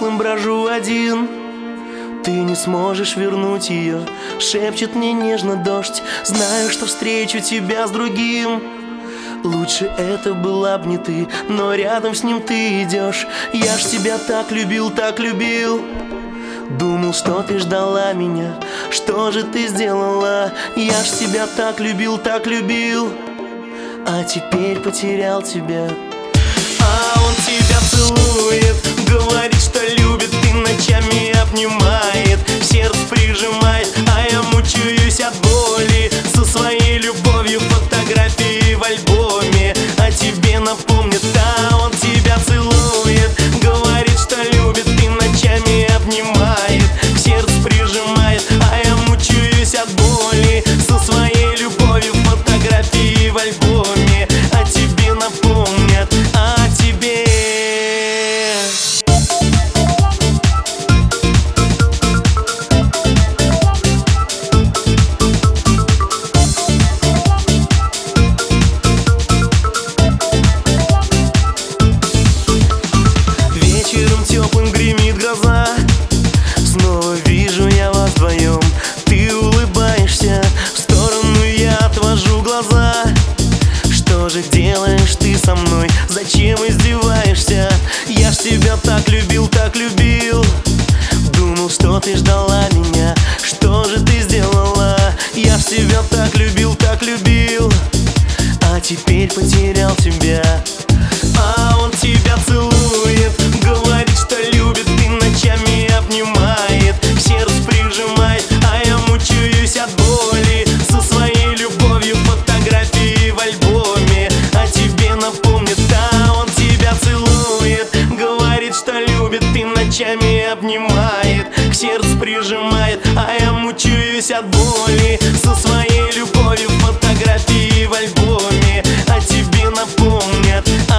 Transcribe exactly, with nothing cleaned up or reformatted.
улицам брожу один. Ты не сможешь вернуть ее, шепчет мне нежно дождь. Знаю, что встречу тебя с другим. Лучше это была б не ты, но рядом с ним ты идешь. Я ж тебя так любил, так любил. Думал, что ты ждала меня, что же ты сделала? Я ж тебя так любил, так любил. А теперь потерял тебя. А он тебя целует, говорит, что любит, и ночами обнимает, в сердце прижимает, а я мучаюсь от боли. Со своей любовью фотографии в альбоме о тебе напомнит. А он тебя целует, говорит, что любит, и ночами обнимает, в сердце прижимает, а я мучаюсь от боли. Со своей любовью фотографии в альбоме о тебе напомнят, о тебе. Вечером теплым гремит гроза, снова вижу я вас вдвоем. Ты улыбаешься, в сторону я отвожу глаза. Что же делаешь ты со мной? Зачем издеваешься? Я ж тебя так любил, так любил. Думал, что ты ждала меня, что же ты сделала? Я ж тебя так любил, так любил. А теперь потерял тебя. А он тебя целует, говорит, что любит, и ночами обнимает, в сердце прижимает, а я мучаюсь от боли. Со своей любовью фотографии в альбоме о тебе напомнит. А он тебя целует, говорит, что любит, и ночами обнимает, к сердцу прижимает, а я мучаюсь от боли. Со своей любовью фотографии в альбоме о тебе напомнят.